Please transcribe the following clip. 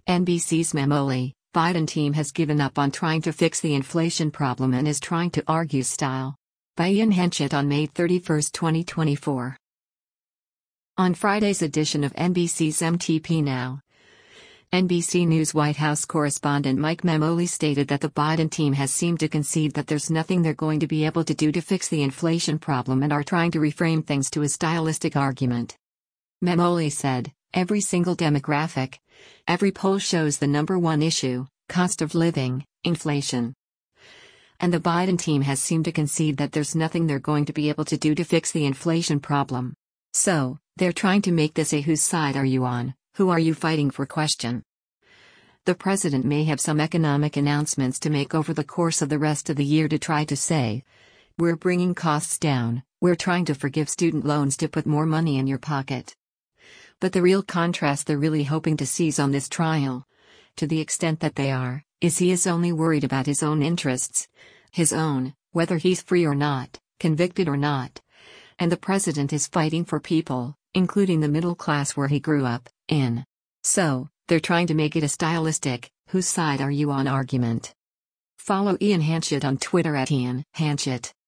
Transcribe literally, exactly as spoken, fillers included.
N B C's Memoli, Biden team has given up on trying to fix the inflation problem and is trying to argue style. By Ian Henchett on May thirty-first, twenty twenty-four. On Friday's edition of N B C's M T P Now, N B C News White House correspondent Mike Memoli stated that the Biden team has seemed to concede that there's nothing they're going to be able to do to fix the inflation problem and are trying to reframe things to a stylistic argument. Memoli said, "Every single demographic, every poll shows the number one issue, cost of living, inflation. And the Biden team has seemed to concede that there's nothing they're going to be able to do to fix the inflation problem. So, they're trying to make this a whose side are you on, who are you fighting for question. The president may have some economic announcements to make over the course of the rest of the year to try to say, we're bringing costs down, we're trying to forgive student loans to put more money in your pocket. But the real contrast they're really hoping to seize on this trial, to the extent that they are, is he is only worried about his own interests, his own, whether he's free or not, convicted or not. And the president is fighting for people, including the middle class where he grew up, in. So, they're trying to make it a stylistic, whose side are you on argument." Follow Ian Henchett on Twitter at Ian Henchett.